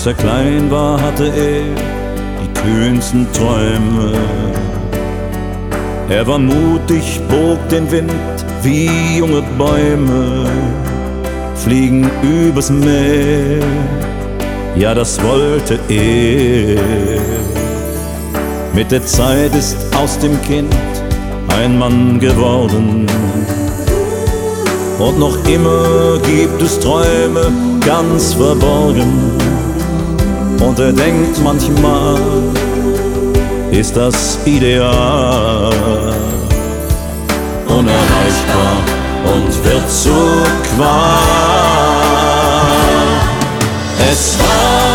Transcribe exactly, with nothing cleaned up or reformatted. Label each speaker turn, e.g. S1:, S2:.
S1: Als er klein war, hatte er die kühnsten Träume. Er war mutig, bog den Wind wie junge Bäume, fliegen übers Meer, ja, das wollte er. Mit der Zeit ist aus dem Kind ein Mann geworden, und noch immer gibt es Träume ganz verborgen. Und er denkt manchmal, ist das ideal, unerreichbar und wird zur Qual. Es war